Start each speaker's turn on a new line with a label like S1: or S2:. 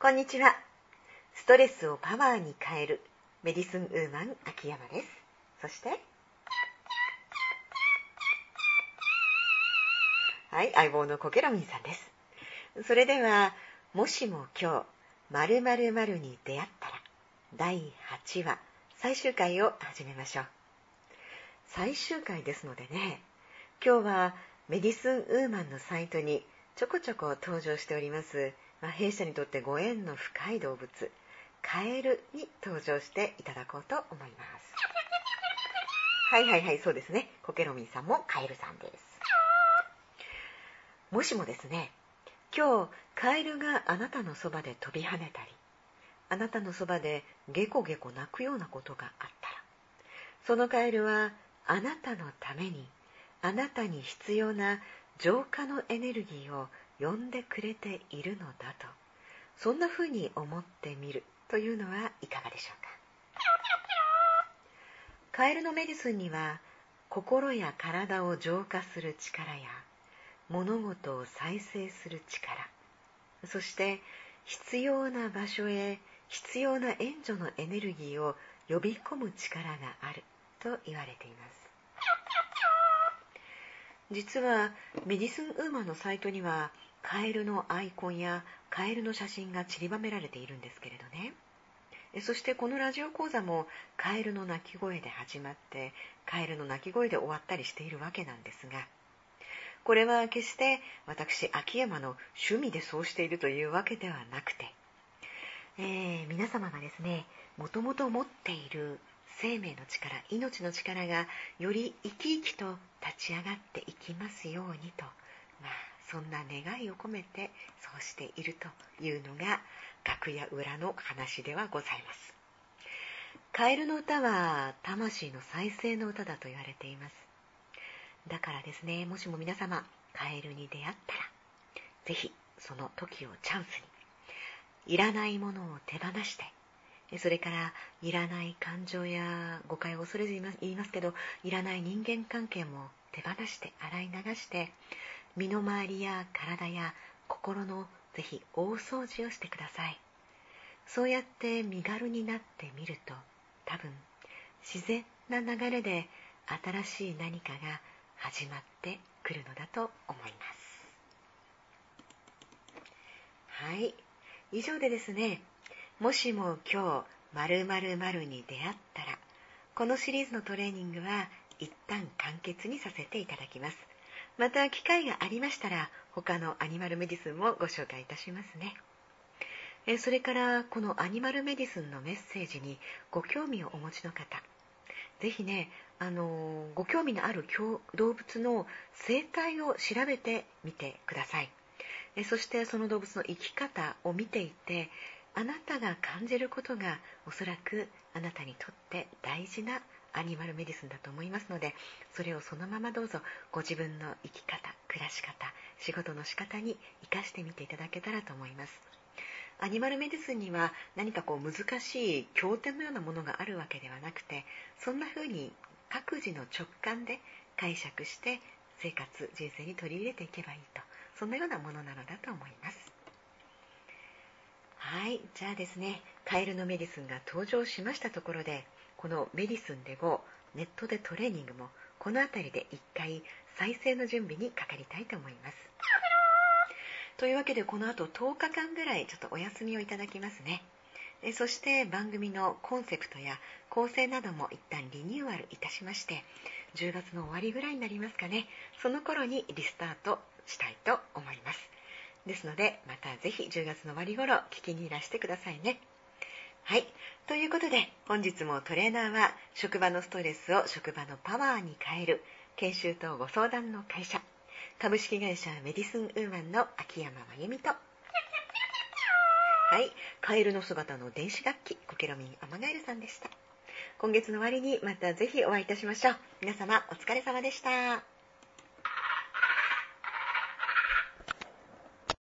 S1: こんにちは。ストレスをパワーに変えるメディスンウーマン秋山です。そして相棒のコケロミンさんです。それでは、もしも今日〇〇〇に出会ったら第8話最終回を始めましょう。最終回ですのでね、今日はメディスンウーマンのサイトにちょこちょこ登場しております弊社にとってご縁の深い動物カエルに登場していただこうと思います。そうですね。コケロミンさんもカエルさんです。もしもですね、今日カエルがあなたのそばで飛び跳ねたり、あなたのそばでゲコゲコ鳴くようなことがあったら、そのカエルはあなたのために、あなたに必要な浄化のエネルギーを呼んでくれているのだと、そんな風に思ってみるというのはいかがでしょうか。カエルのメディスンには、心や体を浄化する力や物事を再生する力、そして必要な場所へ必要な援助のエネルギーを呼び込む力があると言われています。実はメディスンウーマンのサイトにはカエルのアイコンやカエルの写真が散りばめられているんですけれどね。そしてこのラジオ講座もカエルの鳴き声で始まってカエルの鳴き声で終わったりしているわけなんですが、これは決して私秋山の趣味でそうしているというわけではなくて、皆様がですね、もともと持っている生命の力、命の力がより生き生きと立ち上がっていきますようにと、そんな願いを込めてそうしているというのが楽屋裏の話ではございます。カエルの歌は魂の再生の歌だと言われています。だからですね、もしも皆様カエルに出会ったら、ぜひその時をチャンスにいらないものを手放して、それからいらない感情や誤解を恐れず言いますけど、いらない人間関係も手放して洗い流して、身の回りや体や心のぜひ大掃除をしてください。そうやって身軽になってみると、多分自然な流れで新しい何かが始まってくるのだと思います。以上でですね、もしも今日〇〇〇に出会ったら、このシリーズのトレーニングは一旦完結にさせていただきます。また機会がありましたら他のアニマルメディスンもご紹介いたしますね。それからこのアニマルメディスンのメッセージにご興味をお持ちの方、ぜひね、ご興味のある動物の生態を調べてみてください。そしてその動物の生き方を見ていて、あなたが感じることがおそらくあなたにとって大事なアニマルメディスンだと思いますので、それをそのままどうぞご自分の生き方、暮らし方、仕事の仕方に生かしてみていただけたらと思います。アニマルメディスンには何か難しい経典のようなものがあるわけではなくて、そんな風に各自の直感で解釈して生活、人生に取り入れていけばいいと、そんなようなものなのだと思います。じゃあですね、カエルのメディスンが登場しましたところで、このメディスンで5ネットでトレーニングもこのあたりで1回再生の準備にかかりたいと思います。というわけでこの後10日間ぐらいちょっとお休みをいただきますね。そして番組のコンセプトや構成なども一旦リニューアルいたしまして、10月の終わりぐらいになりますかね、その頃にリスタートしたいと思います。ですのでまたぜひ10月の終わり頃聞きにいらしてくださいね。ということで本日もトレーナーは職場のストレスを職場のパワーに変える研修とご相談の会社株式会社メディスンウーマンの秋山真由美と、カエルの姿の電子楽器コケロミンアマガエルさんでした。今月の終わりにまたぜひお会いいたしましょう。皆様お疲れ様でした。